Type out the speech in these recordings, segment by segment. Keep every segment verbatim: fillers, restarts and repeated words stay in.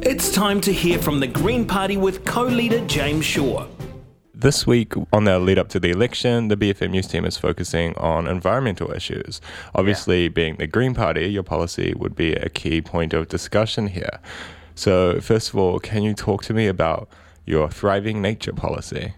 It's time to hear from the Green Party with co-leader James Shaw. This week, on the lead up to the election, the B F M News team is focusing on environmental issues. Obviously, yeah. Being the Green Party, your policy would be a key point of discussion here. So, first of all, can you talk to me about your Thriving Nature policy?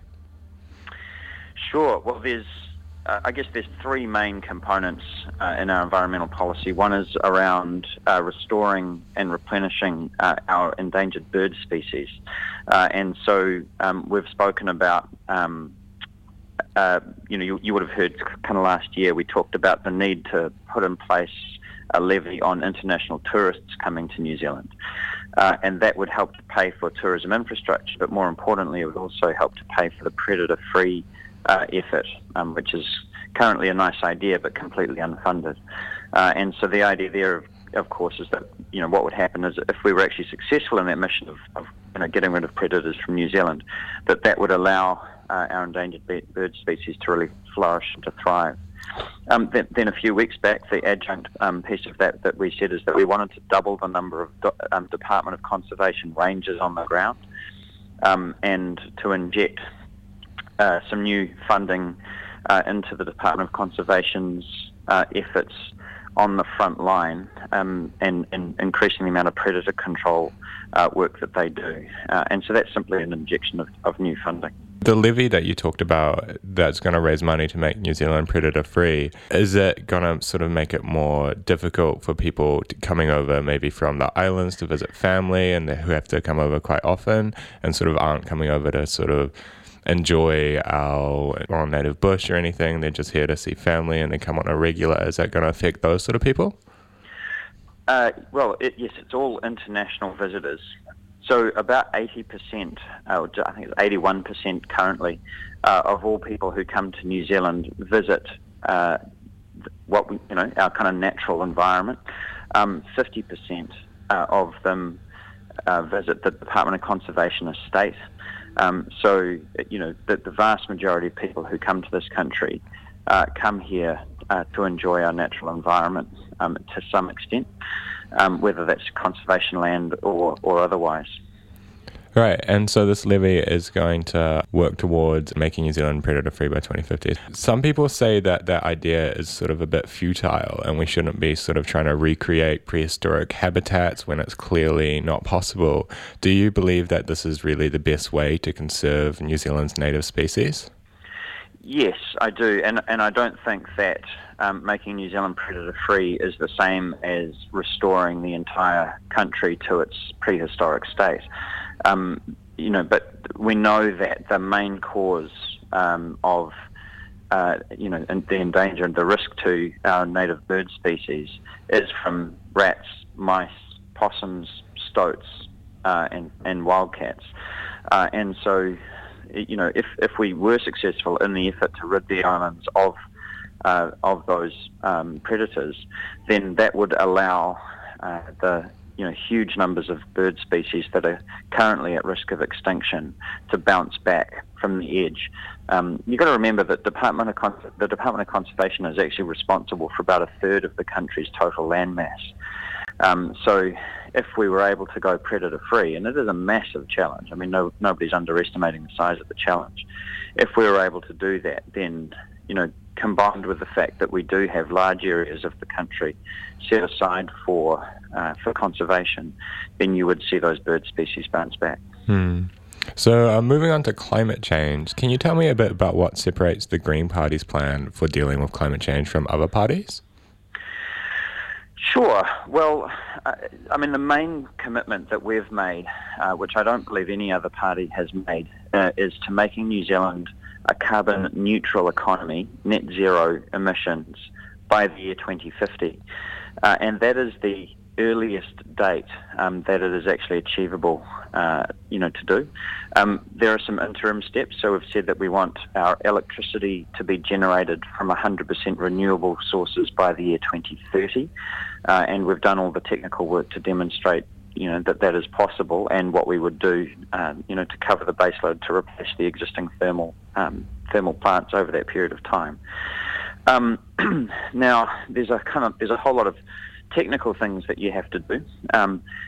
Sure. Well, there's, uh, I guess there's three main components uh, in our environmental policy. One is around uh, restoring and replenishing uh, our endangered bird species. Uh, and so um, we've spoken about, um, uh, you know, you, you would have heard kind of last year we talked about the need to put in place a levy on international tourists coming to New Zealand. Uh, and that would help to pay for tourism infrastructure, but more importantly, it would also help to pay for the predator-free uh, effort, um, which is currently a nice idea but completely unfunded. Uh, and so the idea there, of, of course, is that, you know, what would happen is if we were actually successful in that mission of, of you know, getting rid of predators from New Zealand, that that would allow uh, our endangered bird species to really flourish and to thrive. Um, then, then a few weeks back, the adjunct um, piece of that that we said is that we wanted to double the number of do, um, Department of Conservation rangers on the ground um, and to inject uh, some new funding uh, into the Department of Conservation's uh, efforts on the front line um, and, and increasing the amount of predator control uh, work that they do. Uh, and so that's simply an injection of, of new funding. The levy that you talked about that's going to raise money to make New Zealand predator-free, is it going to sort of make it more difficult for people to coming over maybe from the islands to visit family and who have to come over quite often and sort of aren't coming over to sort of enjoy our, our native bush or anything? They're just here to see family and they come on a regular. Is that going to affect those sort of people? Uh, well, it, yes, it's all international visitors. So about eighty percent, uh, I think it's eighty-one percent currently, uh, of all people who come to New Zealand visit uh, what we, you know, our kind of natural environment. Um, fifty percent uh, of them uh, visit the Department of Conservation estate. Um, so, you know, the, the vast majority of people who come to this country uh, come here uh, to enjoy our natural environment um, to some extent. Um, whether that's conservation land or, or otherwise. Right, and so this levy is going to work towards making New Zealand predator-free by twenty fifty. Some people say that that idea is sort of a bit futile and we shouldn't be sort of trying to recreate prehistoric habitats when it's clearly not possible. Do you believe that this is really the best way to conserve New Zealand's native species? Yes, I do, and and I don't think that um, making New Zealand predator-free is the same as restoring the entire country to its prehistoric state. Um, you know, but we know that the main cause um, of uh, you know the endanger, the risk to our native bird species, is from rats, mice, possums, stoats, uh, and and wildcats, uh, and so. You know, if, if we were successful in the effort to rid the islands of uh, of those um, predators, then that would allow uh, the you know huge numbers of bird species that are currently at risk of extinction to bounce back from the edge. Um, you've got to remember that Department of Con- the Department of Conservation is actually responsible for about a third of the country's total land mass. Um, so if we were able to go predator-free, and it is a massive challenge, I mean, no, nobody's underestimating the size of the challenge. If we were able to do that, then, you know, combined with the fact that we do have large areas of the country set aside for uh, for conservation, then you would see those bird species bounce back. Hmm. So uh, moving on to climate change, can you tell me a bit about what separates the Green Party's plan for dealing with climate change from other parties? Sure. Well, uh, I mean, the main commitment that we've made, uh, which I don't believe any other party has made, uh, is to making New Zealand a carbon neutral economy, net zero emissions, by the year twenty fifty. Uh, and that is the earliest date um, that it is actually achievable, uh, you know, to do. Um, there are some interim steps. So we've said that we want our electricity to be generated from one hundred percent renewable sources by the year twenty thirty. Uh, and we've done all the technical work to demonstrate, you know, that that is possible and what we would do, um, you know, to cover the baseload to replace the existing thermal um, thermal plants over that period of time. Um, now, there's a kind of there's a whole lot of technical things that you have to do. Um,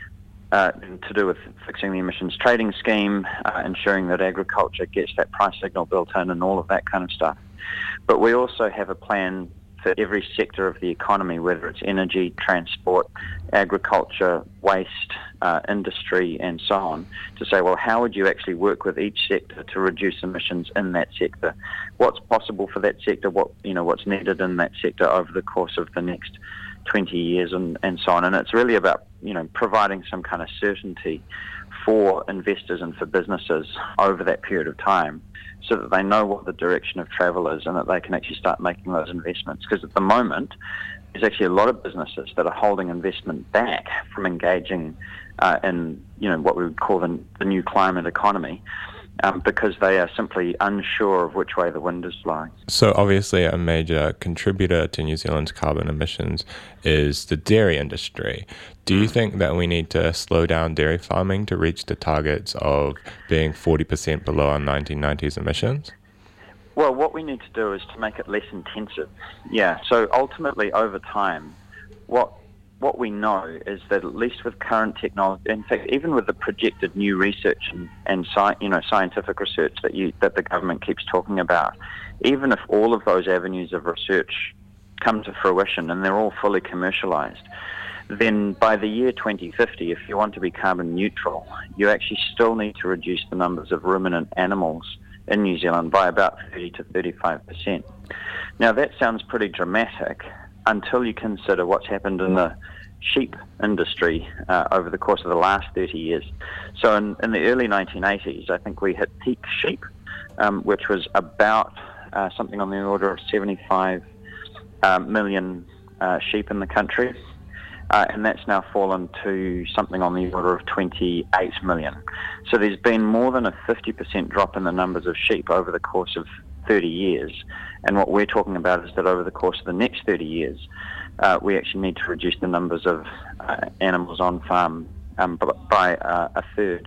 uh, to do with fixing the emissions trading scheme, uh, ensuring that agriculture gets that price signal built in and all of that kind of stuff. But we also have a plan for every sector of the economy, whether it's energy, transport, agriculture, waste, uh, industry, and so on, to say, well, how would you actually work with each sector to reduce emissions in that sector? What's possible for that sector? What, you know, what's needed in that sector over the course of the next twenty years, and, and so on. And it's really about, you know, providing some kind of certainty for investors and for businesses over that period of time, so that they know what the direction of travel is and that they can actually start making those investments. Because at the moment, there's actually a lot of businesses that are holding investment back from engaging uh, in, you know, what we would call the, the new climate economy, um, because they are simply unsure of which way the wind is blowing. So obviously a major contributor to New Zealand's carbon emissions is the dairy industry. Do you think that we need to slow down dairy farming to reach the targets of being forty percent below our nineteen nineties emissions? Well, what we need to do is to make it less intensive. Yeah, so ultimately over time, what what we know is that at least with current technology, in fact, even with the projected new research and, and sci, you know, scientific research that you that the government keeps talking about, even if all of those avenues of research come to fruition and they're all fully commercialised, then by the year twenty fifty, if you want to be carbon neutral, you actually still need to reduce the numbers of ruminant animals in New Zealand by about thirty to thirty-five percent. Now that sounds pretty dramatic until you consider what's happened in the sheep industry uh, over the course of the last thirty years. So in, in the early nineteen eighties, I think we hit peak sheep, um, which was about uh, something on the order of seventy-five uh, million uh, sheep in the country. Uh, and that's now fallen to something on the order of twenty-eight million. So there's been more than a fifty percent drop in the numbers of sheep over the course of thirty years. And what we're talking about is that over the course of the next thirty years, uh, we actually need to reduce the numbers of uh, animals on farm um, by uh, a third.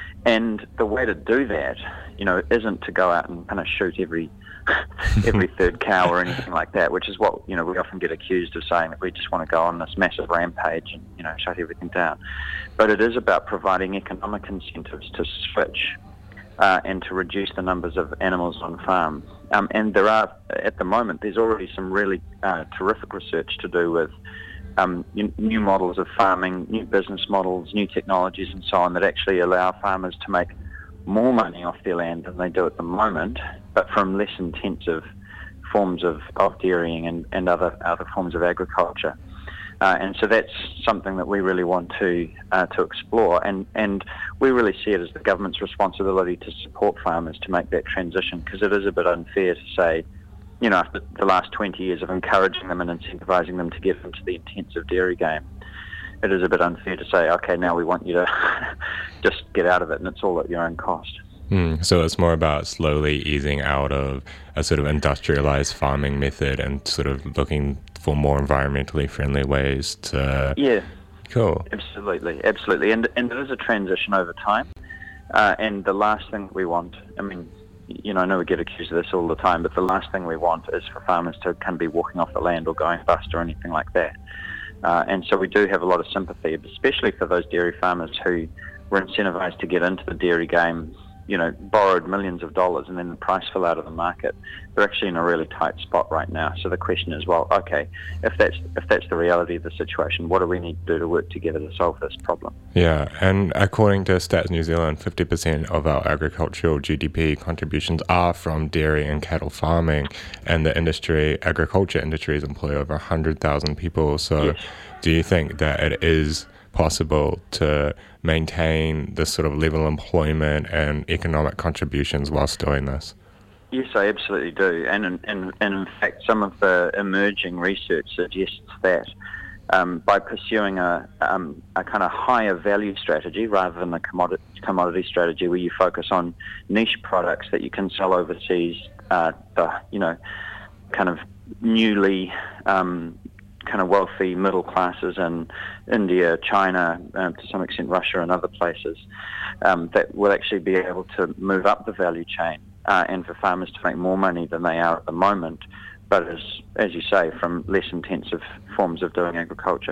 And the way to do that, you know, isn't to go out and kind of shoot every every third cow or anything like that, which is what, you know, we often get accused of saying, that we just want to go on this massive rampage and, you know, shut everything down. But it is about providing economic incentives to switch uh, and to reduce the numbers of animals on farm. Um, and there are, at the moment, there's already some really uh, terrific research to do with um, new models of farming, new business models, new technologies and so on that actually allow farmers to make more money off their land than they do at the moment, but from less intensive forms of, of dairying and, and other other forms of agriculture. Uh, and so that's something that we really want to uh, to explore, and, and we really see it as the government's responsibility to support farmers to make that transition, because it is a bit unfair to say, you know, after the last twenty years of encouraging them and incentivising them to get into the intensive dairy game, it is a bit unfair to say, okay, now we want you to just get out of it and it's all at your own cost. Mm, so it's more about slowly easing out of a sort of industrialized farming method and sort of looking for more environmentally friendly ways to... Yeah. Cool. Absolutely, absolutely. And, and it is a transition over time. Uh, and the last thing we want, I mean, you know, I know we get accused of this all the time, but the last thing we want is for farmers to kind of be walking off the land or going bust or anything like that. Uh, and so we do have a lot of sympathy, especially for those dairy farmers who were incentivised to get into the dairy game, you know, borrowed millions of dollars and then the price fell out of the market. They're actually in a really tight spot right now. So the question is, well, okay, if that's if that's the reality of the situation, what do we need to do to work together to solve this problem? Yeah, and according to Stats New Zealand, fifty percent of our agricultural G D P contributions are from dairy and cattle farming, and the industry, agriculture industries employ over one hundred thousand people. So Yes. Do you think that it is possible to maintain this sort of level of employment and economic contributions whilst doing this? Yes, I absolutely do. And, in- and, and in fact, some of the emerging research suggests that um, by pursuing a, um, a kind of higher value strategy rather than a commodity, commodity strategy where you focus on niche products that you can sell overseas, uh, the, you know, kind of newly um, kind of wealthy middle classes in India, China, um, to some extent Russia and other places, um, that will actually be able to move up the value chain uh, and for farmers to make more money than they are at the moment, but as, as you say, from less intensive forms of doing agriculture.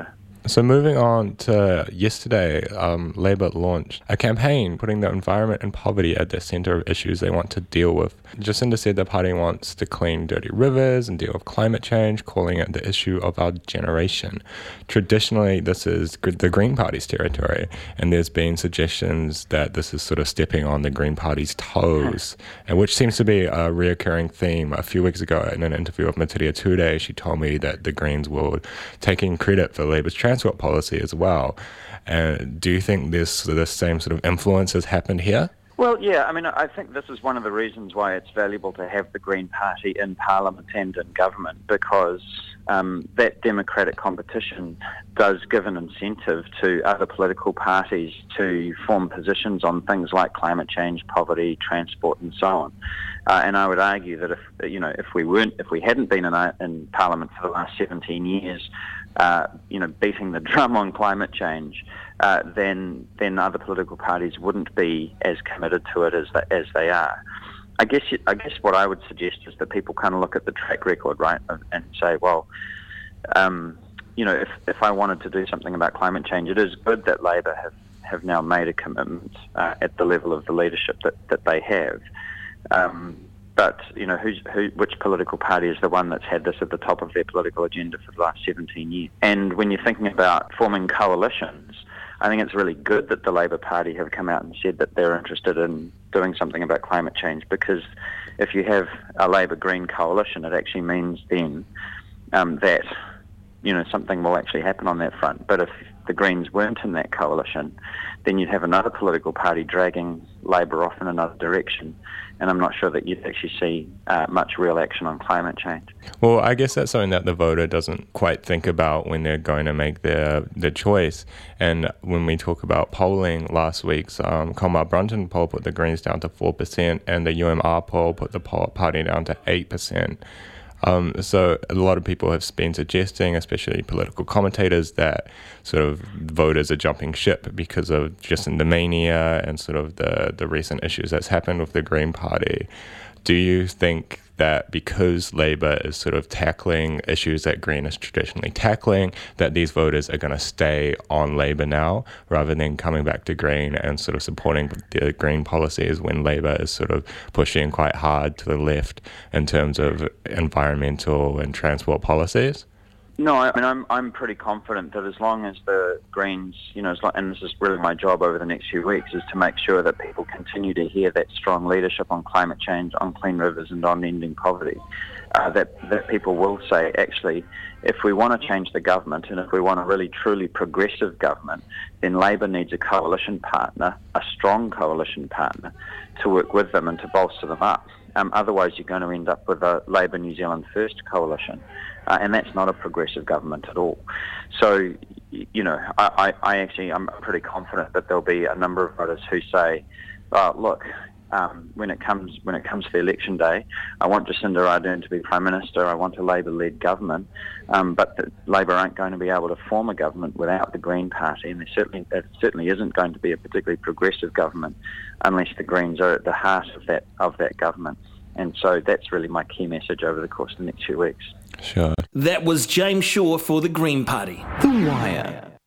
So moving on to yesterday, um, Labour launched a campaign putting the environment and poverty at the centre of issues they want to deal with. Jacinda said the party wants to clean dirty rivers and deal with climate change, calling it the issue of our generation. Traditionally, this is the Green Party's territory, and there's been suggestions that this is sort of stepping on the Green Party's toes, and which seems to be a reoccurring theme. A few weeks ago, in an interview with Matiria Ture, she told me that the Greens were taking credit for Labour's transport policy as well. And do you think this the same sort of influence has happened here? Well, yeah, I mean, I think this is one of the reasons why it's valuable to have the Green Party in Parliament and in government, because um, that democratic competition does give an incentive to other political parties to form positions on things like climate change, poverty, transport, and so on. Uh, and I would argue that if you know if we weren't, if we hadn't been in, a, in Parliament for the last seventeen years, uh, you know, beating the drum on climate change, uh, then then other political parties wouldn't be as committed to it as the, as they are. I guess I guess what I would suggest is that people kind of look at the track record, right, and say, well, um, you know, if if I wanted to do something about climate change, it is good that Labor have, have now made a commitment uh, at the level of the leadership that, that they have. Um, but, you know, who's, who, which political party is the one that's had this at the top of their political agenda for the last seventeen years? And when you're thinking about forming coalitions, I think it's really good that the Labor Party have come out and said that they're interested in doing something about climate change, because if you have a Labor-Green coalition, it actually means then um, that, you know, something will actually happen on that front. But if the Greens weren't in that coalition, then you'd have another political party dragging Labor off in another direction, and I'm not sure that you'd actually see uh, much real action on climate change. Well, I guess that's something that the voter doesn't quite think about when they're going to make their their choice. And when we talk about polling, last week's um, Commonwealth Brunton poll put the Greens down to four percent, and the U M R poll put the party down to eight percent. Um, so a lot of people have been suggesting, especially political commentators, that sort of voters are jumping ship because of Jacinda mania and sort of the, the recent issues that's happened with the Green Party. Do you think that because Labour is sort of tackling issues that Green is traditionally tackling, that these voters are going to stay on Labour now rather than coming back to Green and sort of supporting the Green policies when Labour is sort of pushing quite hard to the left in terms of environmental and transport policies? No, I mean, I'm I'm pretty confident that as long as the Greens, you know, as long, and this is really my job over the next few weeks, is to make sure that people continue to hear that strong leadership on climate change, on clean rivers, and on ending poverty, uh, that, that people will say, actually, if we want to change the government and if we want a really truly progressive government, then Labor needs a coalition partner, a strong coalition partner, to work with them and to bolster them up. Um, otherwise, you're going to end up with a Labor New Zealand First coalition, uh, and that's not a progressive government at all. So, you know, I, I, I actually, I'm pretty confident that there'll be a number of voters who say, oh, look, um, when it comes when it comes to the election day, I want Jacinda Ardern to be Prime Minister, I want a Labor-led government, um, but that Labor aren't going to be able to form a government without the Green Party, and there certainly, there certainly isn't going to be a particularly progressive government unless the Greens are at the heart of that of that government. And so that's really my key message over the course of the next few weeks. Sure. That was James Shaw for the Green Party. The Wire.